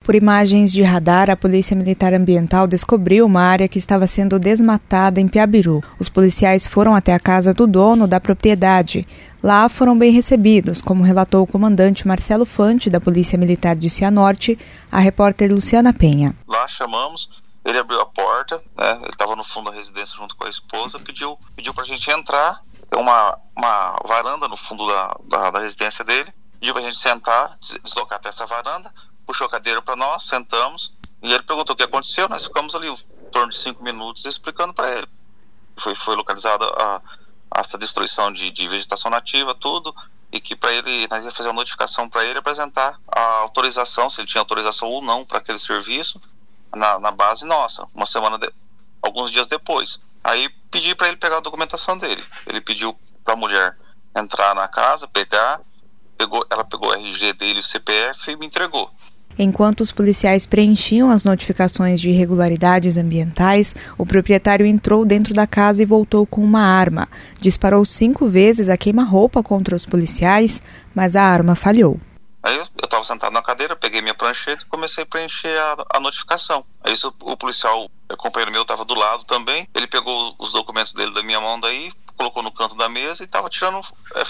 Por imagens de radar, a Polícia Militar Ambiental descobriu uma área que estava sendo desmatada em Piabiru. Os policiais foram até a casa do dono da propriedade. Lá foram bem recebidos, como relatou o comandante Marcelo Fante, da Polícia Militar de Cianorte, a repórter Luciana Penha. Lá chamamos, ele abriu a porta, né? Ele estava no fundo da residência junto com a esposa, pediu para a gente entrar. Tem uma varanda no fundo da residência dele, pediu para a gente sentar, deslocar até essa varanda, puxou a cadeira para nós, sentamos, e ele perguntou o que aconteceu. Nós ficamos ali em torno de 5 minutos explicando para ele. Foi localizada essa destruição de vegetação nativa, tudo, e que para ele, nós ia fazer uma notificação para ele, apresentar a autorização, se ele tinha autorização ou não para aquele serviço, na base nossa, alguns dias depois. Aí pedi para ele pegar a documentação dele. Ele pediu para a mulher entrar na casa, ela pegou o RG dele e o CPF e me entregou. Enquanto os policiais preenchiam as notificações de irregularidades ambientais, o proprietário entrou dentro da casa e voltou com uma arma. Disparou 5 vezes a queima-roupa contra os policiais, mas a arma falhou. Aí eu estava sentado na cadeira, peguei minha prancheta e comecei a preencher a notificação. Aí o policial, o companheiro meu, estava do lado também. Ele pegou os documentos dele da minha mão daí, colocou no canto da mesa e estava tirando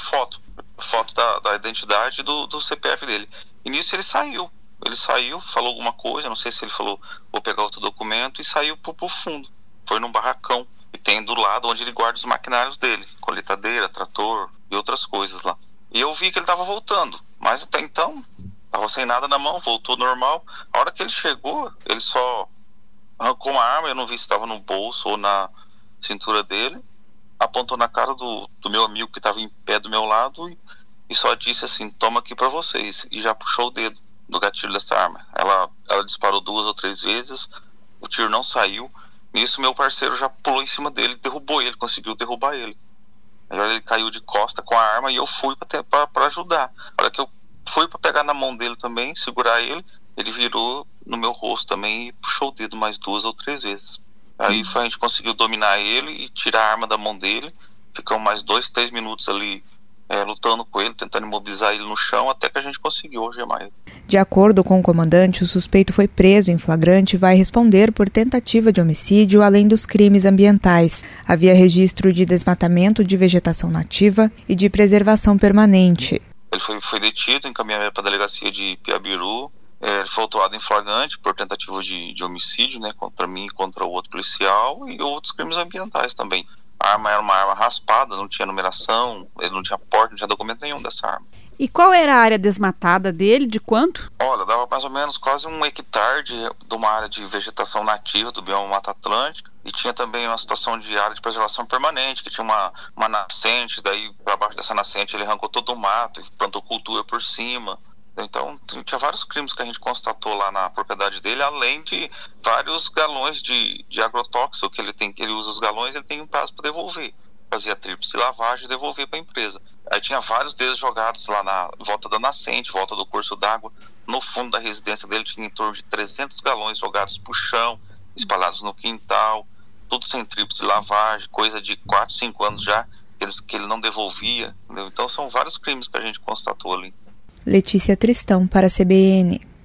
foto da identidade do CPF dele. E nisso ele saiu. Ele saiu, falou alguma coisa, não sei se ele falou, vou pegar outro documento, e saiu pro fundo. Foi num barracão, e tem do lado onde ele guarda os maquinários dele, colheitadeira, trator e outras coisas lá. E eu vi que ele estava voltando, mas até então, estava sem nada na mão, voltou normal. A hora que ele chegou, ele só arrancou uma arma, eu não vi se estava no bolso ou na cintura dele, apontou na cara do meu amigo que estava em pé do meu lado e só disse assim, toma aqui para vocês, e já puxou o dedo do gatilho dessa arma. Ela disparou 2 ou 3 vezes, o tiro não saiu. Nisso meu parceiro já pulou em cima dele, derrubou ele, conseguiu derrubar ele. Aí ele caiu de costa com a arma e eu fui para ajudar. A hora que eu fui para pegar na mão dele também, segurar ele virou no meu rosto também e puxou o dedo mais 2 ou 3 vezes. Aí a gente conseguiu dominar ele e tirar a arma da mão dele. Ficamos mais 2, 3 minutos ali lutando com ele, tentando imobilizar ele no chão, até que a gente conseguiu algemar ele. De acordo com o comandante, o suspeito foi preso em flagrante e vai responder por tentativa de homicídio, além dos crimes ambientais. Havia registro de desmatamento de vegetação nativa e de preservação permanente. Ele foi detido, encaminhado para a delegacia de Piabiru. Ele foi autuado em flagrante por tentativa de homicídio, né, contra mim e contra o outro policial, e outros crimes ambientais também. A arma era uma arma raspada, não tinha numeração, ele não tinha porta, não tinha documento nenhum dessa arma. E qual era a área desmatada dele? De quanto? Olha, dava mais ou menos quase 1 hectare de uma área de vegetação nativa do bioma Mata Atlântica, e tinha também uma situação de área de preservação permanente, que tinha uma nascente, daí para baixo dessa nascente ele arrancou todo o mato e plantou cultura por cima. Então tinha vários crimes que a gente constatou lá na propriedade dele, além de vários galões de agrotóxico que ele usa os galões, ele tem um prazo para devolver. Fazia tríplice lavagem e devolver para a empresa. Aí tinha vários deles jogados lá na volta da nascente, volta do curso d'água. No fundo da residência dele tinha em torno de 300 galões jogados pro chão, espalhados no quintal, tudo sem tríplice lavagem, coisa de 4, 5 anos já, que ele não devolvia. Entendeu? Então são vários crimes que a gente constatou ali. Letícia Tristão, para a CBN.